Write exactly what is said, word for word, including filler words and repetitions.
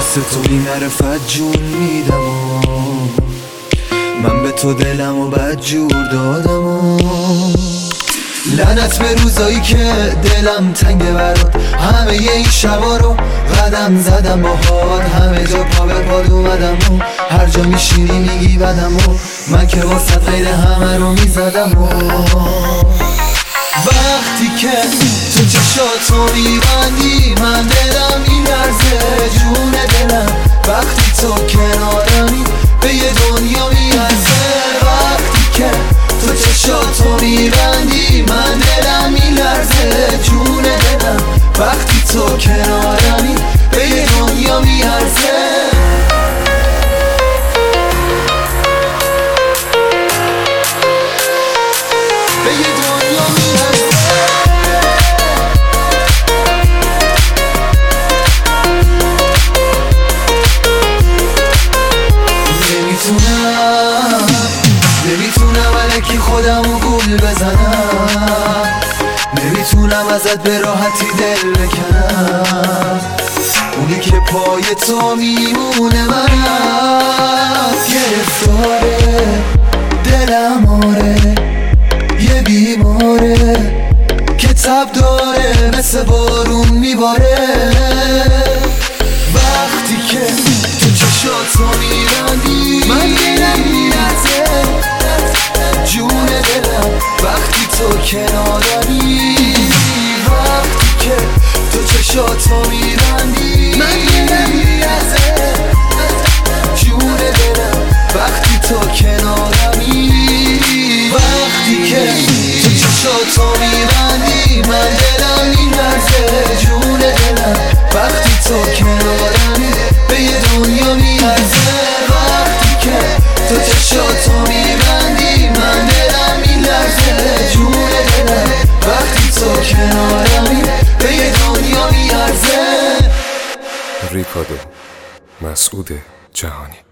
واسه تو بی معرفت جون میدم و من به تو دلم و بد جور دادم و لعنت به روزایی که دلم تنگه برات، همه این شبا رو قدم زدم باهات، همه جا پا به پاد اومدم و هر جا میشینی میگی بدم و من که واسه غیر همه رو میزدم و وقتی که تو چشاتو میبندی من دلم میلرزه جون دلم، وقتی تو کنارمی به یه دنیا میارزه. وقتی که تو چشاتو میبندی من دلم میلرزه جون دلم، وقتی تو کنارمی به یه دنیا میارزه. به یه دنیا میارزه. نمیتونم نمیتونم الکی خودمو گول بزنم، نمیتونم ازت به راحتی دل بکنم، اونی که پای تو میمونه منم. گرفتاره دلم آره یه بیماره که تب داره مثل بارون میباره. وقتی که تو چشاتو میبندی من دلم میلرزه جون دلم، وقتی تو کنارمی. وقتی که تو چشاتو میبندی من دلم میلرزه جون دلم، وقتی تو کنارمی. وقتی که تو چشاتو میبندی من دلم میلرزه جون دلم، وقتی تو کنارمی به یه دنیا میارزه. وقتی که تو چشاتو میبندی من دلم میلرزه جون دلم، وقتی تو کنارمی به یه دنیا میارزه. ریکادو مسعود جهانی.